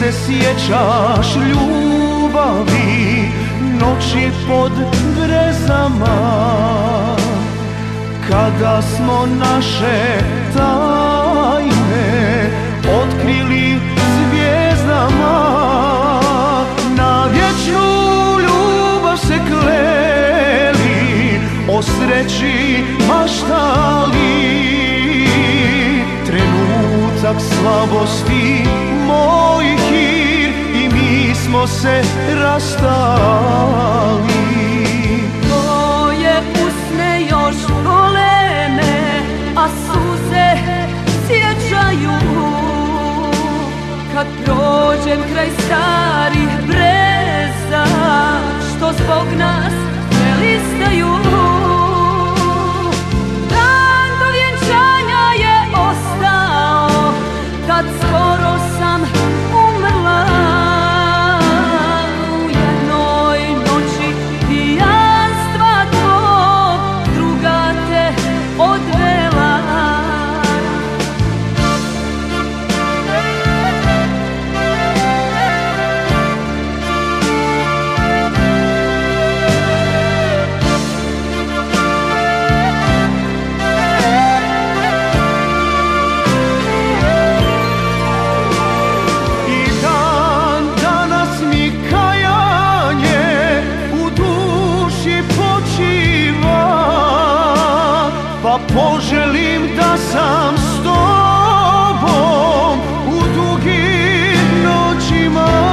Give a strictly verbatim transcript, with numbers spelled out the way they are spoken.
se sjećaš ljubavi, noći pod brezama, kada smo naše tajne otkrili zvijezdama. Na vječnu ljubav se kleli, o sreći maštali. Trenutak slabosti moj hir i mi smo se rastali. Tvoje usne još vole me, a suze sjećaju kad prođem kraj starih breza što zbog nas ne listaju. Dan do vjenčanja je ostao, kad skoro sam umrla. U jednoj noći pijanstva tvog druga te odvela. Pa poželim da sam s tobom u dugim noćima.